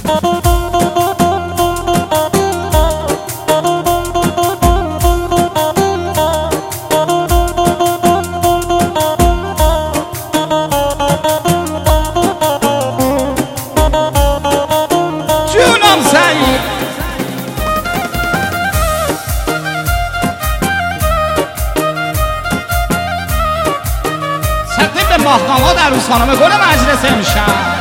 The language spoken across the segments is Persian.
ماهنامه عروس خانم گل مجلس امشب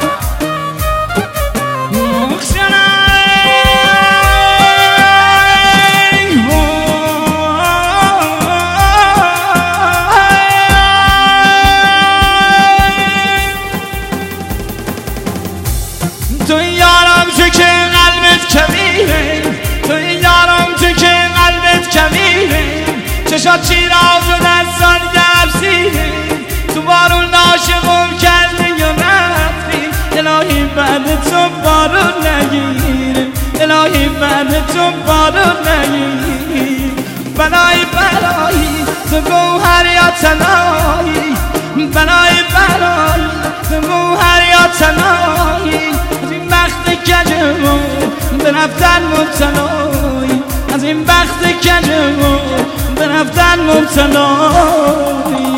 تو یارم تو که قلبت کبیره، تو یارم تو که قلبت کبیره، چشات چیراز و دستان گرسیده، تو بارون عاشقم کردی یا رفتی، الهی بعد تو بارون نگیره، الهی بعد تو بارون نگیره، بلای بلایی تو گوهر یا تنایی، بلای بلایی تو گوهر یا تنایی، از این بخت کجمو به رفتن مبتلایی، از این بخت کجمو به رفتن مبتلایی.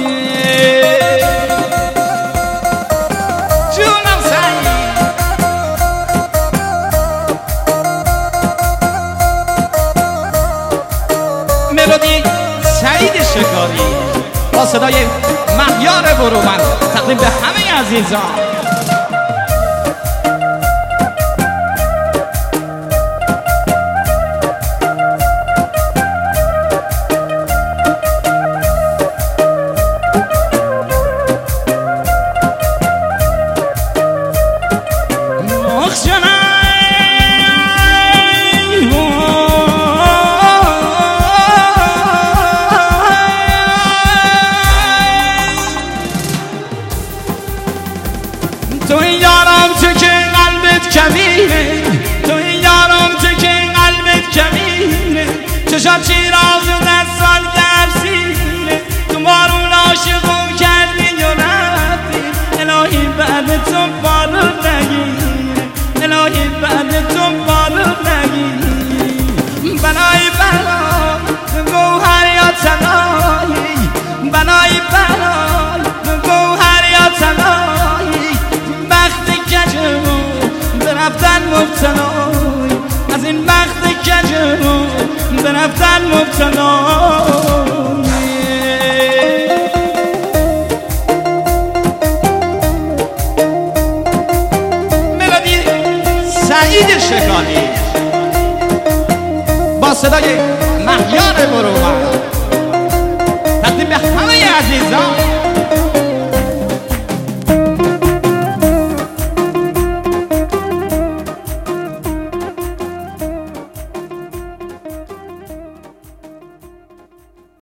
جونم سعید ملودی سعید شکاری با صدای مهیار برومند تقدیم به همه عزیزان. تو یارم تو که قلبت کبیره، تو یارم تو که قلبت کبیره، چشات چیراز و دستان گرسیده، تو بارون عاشقم کردی و رفتی، الهی بعد تو بارون نگیره، الهی بعد تو بارون نگیره، بلای بلا تو گوهر یا تنایی، بلای بلا تو گوهر یا تنایی، به رفتن مبتلایی، از این بخت کجمو به رفتن مبتلایی. ملودی سعید شکاری با صدای مهیار برومند تقدیم به همه عزیزان.